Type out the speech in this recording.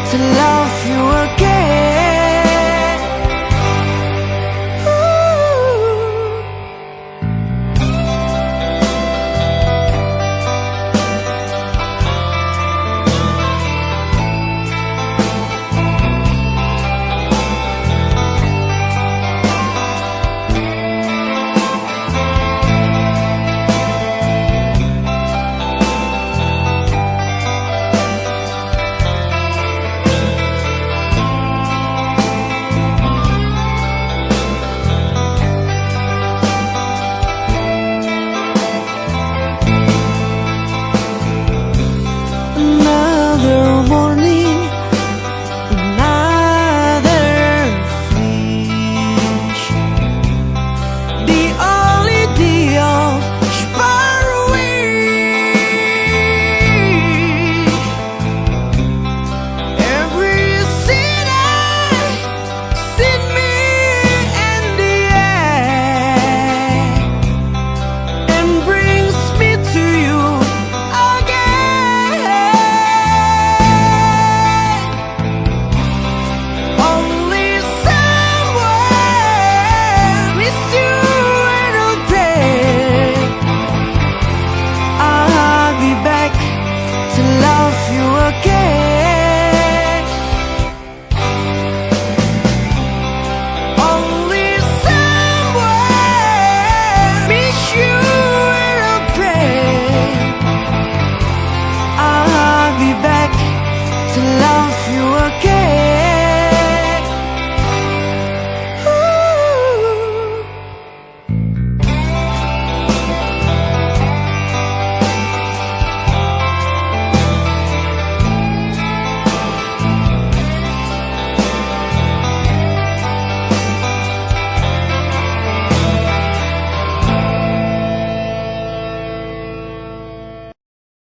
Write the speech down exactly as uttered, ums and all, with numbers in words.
to love you again. Ooh. Another morning, another fish. The only day of sparrowing. Every city sent me in the air and brings me to you again. Only somewhere with you and a prayer, I'll be back to love you again. Only somewhere with you and a prayer, I'll be back to love